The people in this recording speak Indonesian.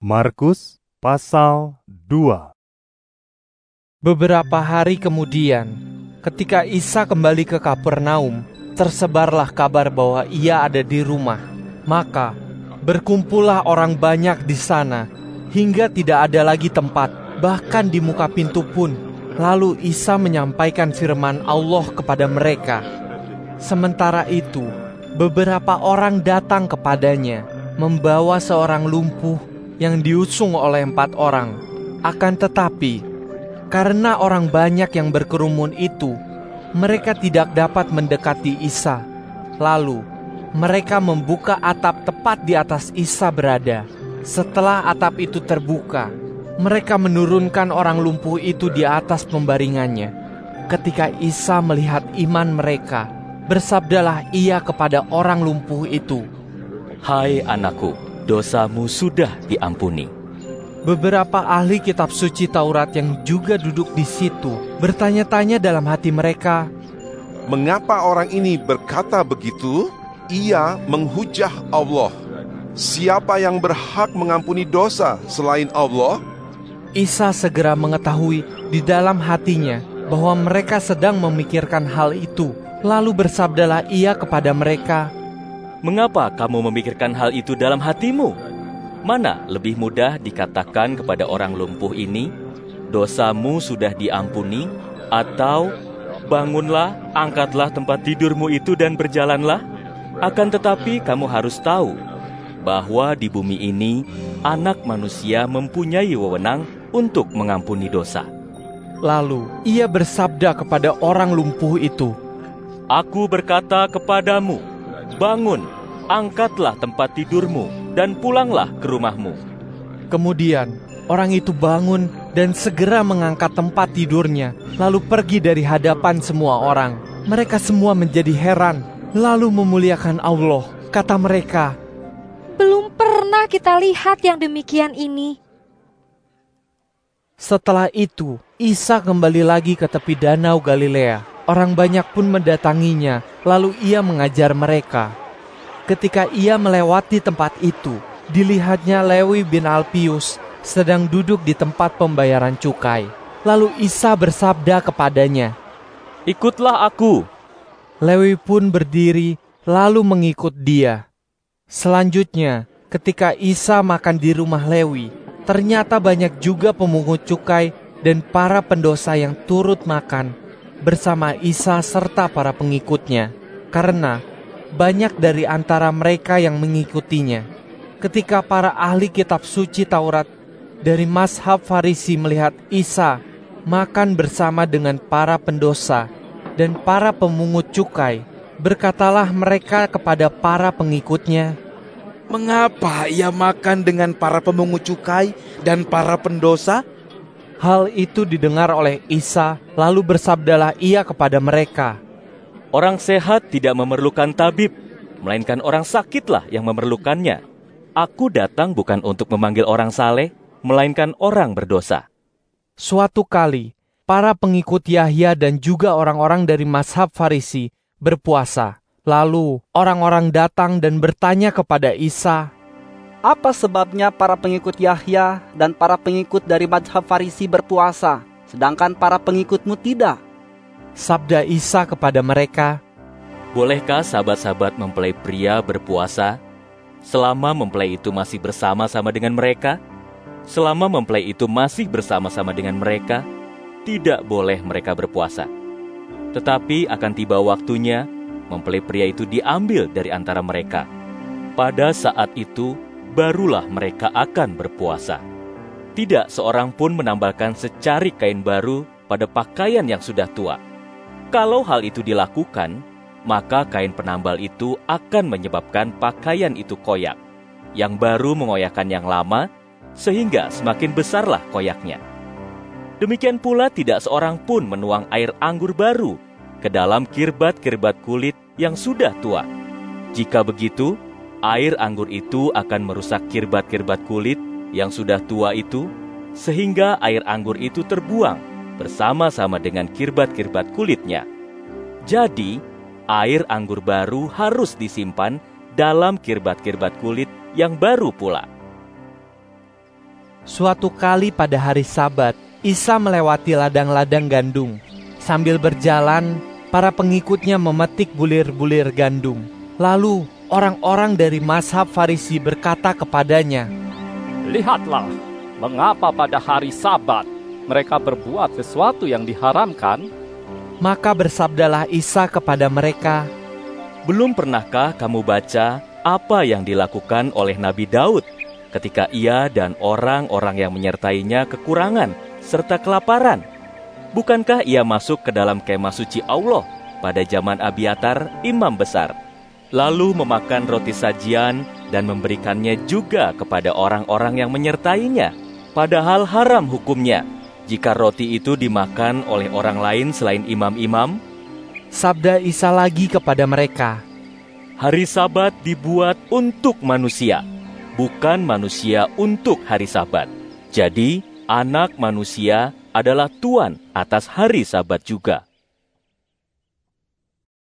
Markus pasal 2. Beberapa hari kemudian, ketika Isa kembali ke Kapernaum, tersebarlah kabar bahwa ia ada di rumah. Maka berkumpullah orang banyak di sana, hingga tidak ada lagi tempat, bahkan di muka pintu pun. Lalu Isa menyampaikan firman Allah kepada mereka. Sementara itu, beberapa orang datang kepadanya, membawa seorang lumpuh yang diusung oleh 4 orang. Akan tetapi, karena orang banyak yang berkerumun itu, mereka tidak dapat mendekati Isa. Lalu, mereka membuka atap tepat di atas Isa berada. Setelah atap itu terbuka, mereka menurunkan orang lumpuh itu di atas pembaringannya. Ketika Isa melihat iman mereka, bersabdalah ia kepada orang lumpuh itu, "Hai anakku, dosamu sudah diampuni." Beberapa ahli kitab suci Taurat yang juga duduk di situ bertanya-tanya dalam hati mereka, "Mengapa orang ini berkata begitu? Ia menghujah Allah. Siapa yang berhak mengampuni dosa selain Allah?" Isa segera mengetahui di dalam hatinya bahwa mereka sedang memikirkan hal itu. Lalu bersabdalah ia kepada mereka, "Mengapa kamu memikirkan hal itu dalam hatimu? Mana lebih mudah dikatakan kepada orang lumpuh ini, dosamu sudah diampuni, atau bangunlah, angkatlah tempat tidurmu itu dan berjalanlah? Akan tetapi kamu harus tahu bahwa di bumi ini Anak Manusia mempunyai wewenang untuk mengampuni dosa." Lalu ia bersabda kepada orang lumpuh itu, "Aku berkata kepadamu, bangun, angkatlah tempat tidurmu, dan pulanglah ke rumahmu." Kemudian orang itu bangun dan segera mengangkat tempat tidurnya, lalu pergi dari hadapan semua orang. Mereka semua menjadi heran, lalu memuliakan Allah. Kata mereka, "Belum pernah kita lihat yang demikian ini." Setelah itu, Isa kembali lagi ke tepi danau Galilea. Orang banyak pun mendatanginya, lalu ia mengajar mereka. Ketika ia melewati tempat itu, dilihatnya Lewi bin Alpius sedang duduk di tempat pembayaran cukai. Lalu Isa bersabda kepadanya, "Ikutlah aku." Lewi pun berdiri, lalu mengikut dia. Selanjutnya, ketika Isa makan di rumah Lewi, ternyata banyak juga pemungut cukai dan para pendosa yang turut makan bersama Isa serta para pengikutnya, karena banyak dari antara mereka yang mengikutinya. Ketika para ahli kitab suci Taurat dari mazhab Farisi melihat Isa makan bersama dengan para pendosa dan para pemungut cukai, berkatalah mereka kepada para pengikutnya, "Mengapa ia makan dengan para pemungut cukai dan para pendosa?" Hal itu didengar oleh Isa, lalu bersabdalah ia kepada mereka, "Orang sehat tidak memerlukan tabib, melainkan orang sakitlah yang memerlukannya. Aku datang bukan untuk memanggil orang saleh, melainkan orang berdosa." Suatu kali, para pengikut Yahya dan juga orang-orang dari mazhab Farisi berpuasa. Lalu orang-orang datang dan bertanya kepada Isa, "Apa sebabnya para pengikut Yahya dan para pengikut dari mazhab Farisi berpuasa, sedangkan para pengikutmu tidak?" Sabda Isa kepada mereka, "Bolehkah sahabat-sahabat mempelai pria berpuasa selama mempelai itu masih bersama-sama dengan mereka? Selama mempelai itu masih bersama-sama dengan mereka, tidak boleh mereka berpuasa. Tetapi akan tiba waktunya, mempelai pria itu diambil dari antara mereka. Pada saat itu, barulah mereka akan berpuasa. Tidak seorang pun menambahkan secarik kain baru pada pakaian yang sudah tua. Kalau hal itu dilakukan, maka kain penambal itu akan menyebabkan pakaian itu koyak. Yang baru mengoyakkan yang lama, sehingga semakin besarlah koyaknya. Demikian pula tidak seorang pun menuang air anggur baru ke dalam kirbat-kirbat kulit yang sudah tua. Jika begitu, air anggur itu akan merusak kirbat-kirbat kulit yang sudah tua itu, sehingga air anggur itu terbuang bersama-sama dengan kirbat-kirbat kulitnya. Jadi, air anggur baru harus disimpan dalam kirbat-kirbat kulit yang baru pula." Suatu kali pada hari Sabat, Isa melewati ladang-ladang gandum. Sambil berjalan, para pengikutnya memetik bulir-bulir gandum. Lalu orang-orang dari mazhab Farisi berkata kepadanya, "Lihatlah, mengapa pada hari Sabat mereka berbuat sesuatu yang diharamkan?" Maka bersabdalah Isa kepada mereka, Belum pernahkah kamu baca apa yang dilakukan oleh Nabi Daud ketika ia dan orang-orang yang menyertainya kekurangan serta kelaparan? Bukankah ia masuk ke dalam kemah suci Allah pada zaman Abiatar, imam besar, lalu memakan roti sajian dan memberikannya juga kepada orang-orang yang menyertainya, padahal haram hukumnya jika roti itu dimakan oleh orang lain selain imam-imam? Sabda Isa lagi kepada mereka, Hari Sabat dibuat untuk manusia, bukan manusia untuk hari Sabat. Jadi, Anak Manusia adalah Tuan atas hari Sabat juga.